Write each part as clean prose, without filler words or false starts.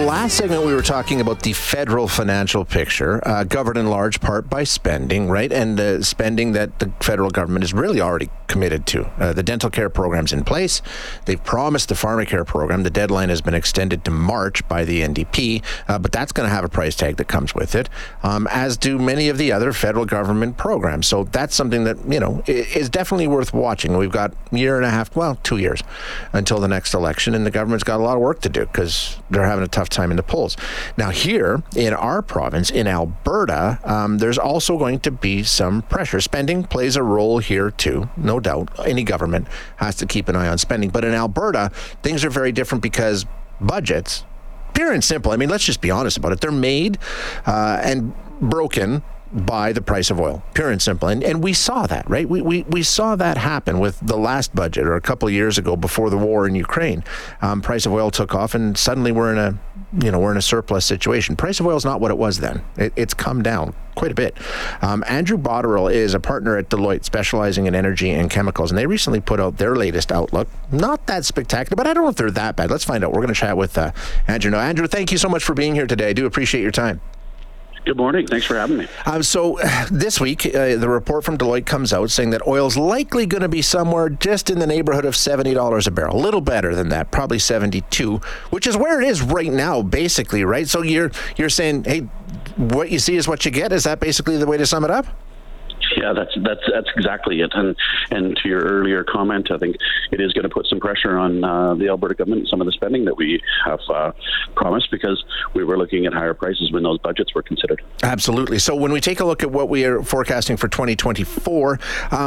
last segment we were talking about the federal financial picture, governed in large part by spending, right? And the spending that the federal government is really already committed to. The dental care program's in place. They've promised the pharmacare program. The deadline has been extended to March by the NDP, but that's going to have a price tag that comes with it, as do many of the other federal government programs. So that's something that, is definitely worth watching. We've got a year and a half, 2 years until the next election, and the government's got a lot of work to do because they're having a tough time in the polls. Now here in our province, in Alberta, there's also going to be some pressure. Spending plays a role here too, no doubt. Any government has to keep an eye on spending. But in Alberta, things are very different because budgets, pure and simple, let's just be honest about it, they're made and broken by the price of oil, pure and simple. And we saw that, right? We saw that happen with the last budget, or a couple of years ago before the war in Ukraine. Price of oil took off, and suddenly we're in a surplus situation. Price of oil is not what it was then. It's come down quite a bit. Andrew Botterill is a partner at Deloitte, specializing in energy and chemicals, and they recently put out their latest outlook. Not that spectacular, but I don't know if they're that bad. Let's find out. We're going to chat with Andrew now. Andrew, thank you so much for being here today. I do appreciate your time. Good morning. Thanks for having me. So this week, the report from Deloitte comes out saying that oil's likely going to be somewhere just in the neighborhood of $70 a barrel. A little better than that, probably 72, which is where it is right now, basically, right? So you're saying, hey, what you see is what you get. Is that basically the way to sum it up? Yeah, that's exactly it. And to your earlier comment, I think it is going to put some pressure on the Alberta government and some of the spending that we have promised, because we were looking at higher prices when those budgets were considered. Absolutely. So when we take a look at what we are forecasting for 2024,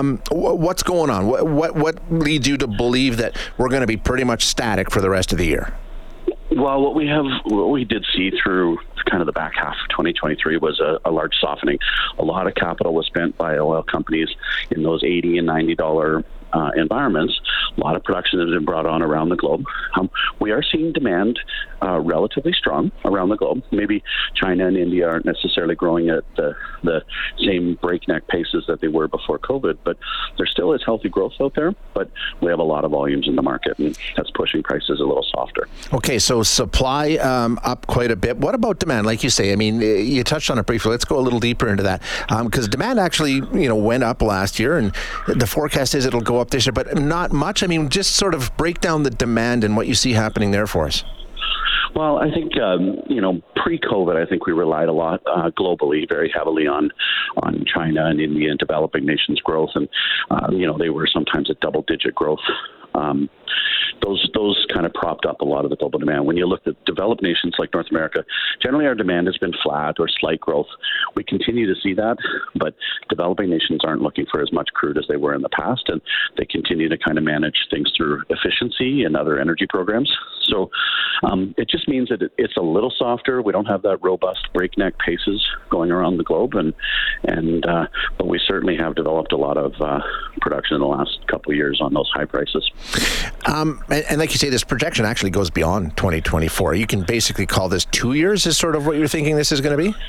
what's going on? What leads you to believe that we're going to be pretty much static for the rest of the year? Well, what we did see through kind of the back half of 2023 was a large softening. A lot of capital was spent by oil companies in those $80 and $90 environments. A lot of production has been brought on around the globe. We are seeing demand relatively strong around the globe. Maybe China and India aren't necessarily growing at the same breakneck paces that they were before COVID, but there still is healthy growth out there. But we have a lot of volumes in the market, and that's pushing prices a little softer. Okay, so supply up quite a bit. What about demand? Like you say, you touched on it briefly. Let's go a little deeper into that, because demand actually, went up last year, and the forecast is it'll go up this year, but not much. Just sort of break down the demand and what you see happening there for us. Well, I think, pre-COVID, I think we relied a lot globally, very heavily on China and India and developing nations' growth. And, they were sometimes at double-digit growth. Those kind of propped up a lot of the global demand. When you look at developed nations like North America, generally our demand has been flat or slight growth. We continue to see that, but developing nations aren't looking for as much crude as they were in the past, and they continue to kind of manage things through efficiency and other energy programs. So it just means that it's a little softer. We don't have that robust breakneck paces going around the globe, but we certainly have developed a lot of production in the last couple of years on those high prices. And like you say, this projection actually goes beyond 2024. You can basically call this 2 years is sort of what you're thinking this is going to be?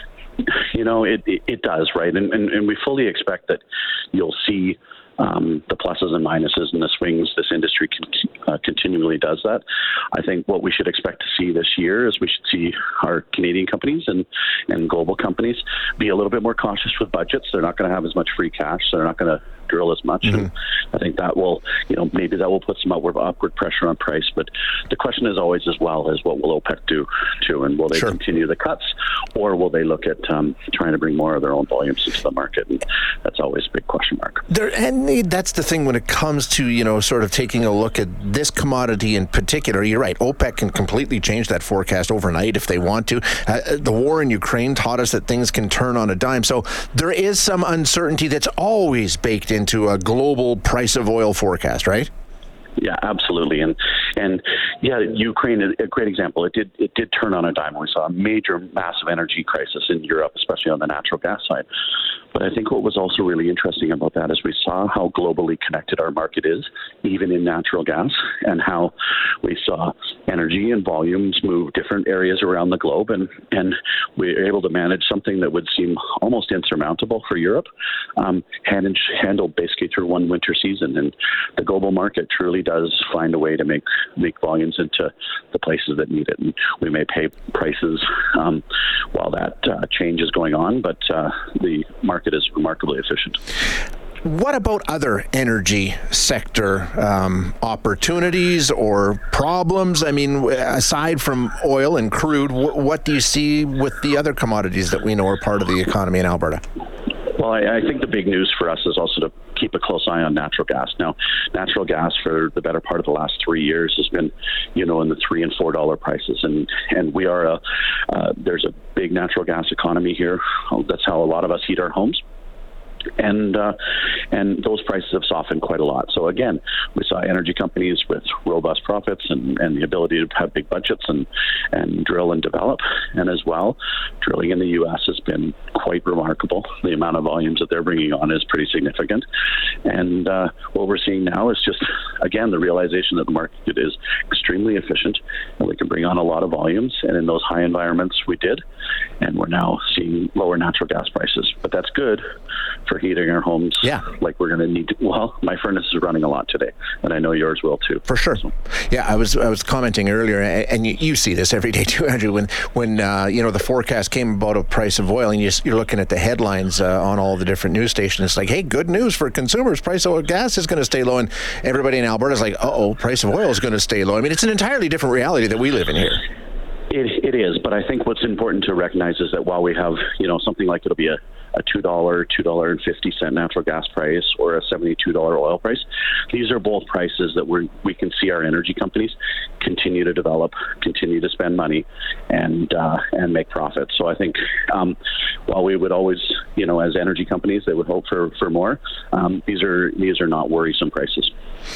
It does, right? And we fully expect that you'll see the pluses and minuses and the swings. This industry continually does that. I think what we should expect to see this year is we should see our Canadian companies and global companies be a little bit more cautious with budgets. They're not going to have as much free cash, so they're not going to drill as much. Mm-hmm. And I think that will, maybe that will put some upward pressure on price. But the question is always as well as what will OPEC do too, and will they continue the cuts, or will they look at trying to bring more of their own volumes into the market? And that's always a big question mark. And that's the thing when it comes to, sort of taking a look at this commodity in particular. You're right. OPEC can completely change that forecast overnight if they want to. The war in Ukraine taught us that things can turn on a dime. So there is some uncertainty that's always baked into a global price of oil forecast, right? Yeah, absolutely. And Ukraine is a great example. It did turn on a dime. We saw a massive energy crisis in Europe, especially on the natural gas side. But I think what was also really interesting about that is we saw how globally connected our market is, even in natural gas, and how we saw energy and volumes move different areas around the globe. And we were able to manage something that would seem almost insurmountable for Europe, handled basically through one winter season. And the global market truly does find a way to make volumes into the places that need it. And we may pay prices while that change is going on, but the market is remarkably efficient. What about other energy sector opportunities or problems? I mean, aside from oil and crude, what do you see with the other commodities that we know are part of the economy in Alberta? Well, I think the big news for us is also to keep a close eye on natural gas. Now, natural gas for the better part of the last 3 years has been, in the $3 and $4 prices, and we are there's a big natural gas economy here. That's how a lot of us heat our homes. And those prices have softened quite a lot. So again, we saw energy companies with robust profits and the ability to have big budgets and drill and develop. And as well, drilling in the U.S. has been quite remarkable. The amount of volumes that they're bringing on is pretty significant. And what we're seeing now is just, again, the realization that the market is extremely efficient and we can bring on a lot of volumes. And in those high environments, we did. And we're now seeing lower natural gas prices. But that's good for heating our homes. Yeah. Like we're going to need to, well, my furnace is running a lot today, and I know yours will too. For sure. So. Yeah, I was commenting earlier, and you see this every day too, Andrew, when the forecast came about a price of oil, and you're looking at the headlines on all the different news stations. It's like, hey, good news for consumers. Price of gas is going to stay low, and everybody in Alberta is like, price of oil is going to stay low. I mean, it's an entirely different reality that we live in here. It is, but I think what's important to recognize is that while we have, something like it'll be a $2.50 natural gas price or a $72 oil price, these are both prices that we can see our energy companies continue to develop, continue to spend money, and make profits. So I think while we would always, as energy companies, they would hope for more. These are not worrisome prices.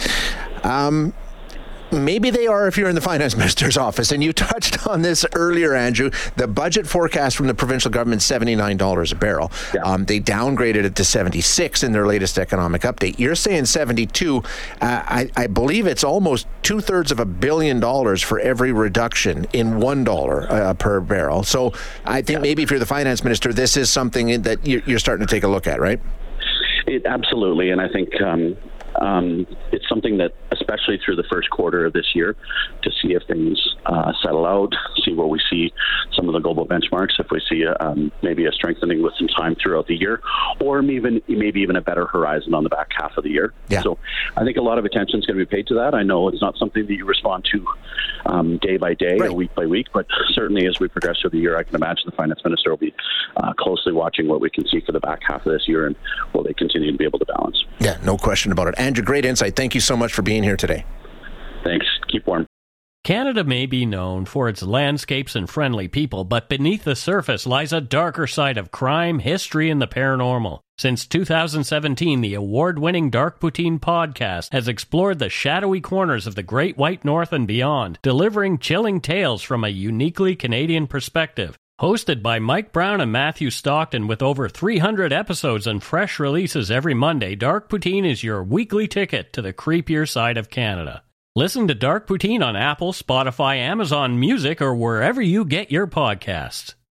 Maybe they are if you're in the finance minister's office. And you touched on this earlier, Andrew. The budget forecast from the provincial government, $79 a barrel. Yeah. They downgraded it to $76 in their latest economic update. You're saying $72. I believe it's almost $2/3 $1 billion for every reduction in $1 per barrel. So I think maybe if you're the finance minister, this is something that you're starting to take a look at, right? Absolutely. And I think it's something that, especially through the first quarter of this year, to see if things settle out, see where we see some of the global benchmarks, if we see maybe a strengthening with some time throughout the year, or maybe even a better horizon on the back half of the year. Yeah. So I think a lot of attention is going to be paid to that. I know it's not something that you respond to day by day or week by week, but certainly as we progress through the year, I can imagine the finance minister will be closely watching what we can see for the back half of this year, and will they continue to be able to balance. Yeah, no question about it. Andrew, great insight. Thank you so much for being here today. Thanks. Keep warm. Canada may be known for its landscapes and friendly people, but beneath the surface lies a darker side of crime, history, and the paranormal. Since 2017, the award-winning Dark Poutine podcast has explored the shadowy corners of the Great White North and beyond, delivering chilling tales from a uniquely Canadian perspective. Hosted by Mike Brown and Matthew Stockton with over 300 episodes and fresh releases every Monday, Dark Poutine is your weekly ticket to the creepier side of Canada. Listen to Dark Poutine on Apple, Spotify, Amazon Music, or wherever you get your podcasts.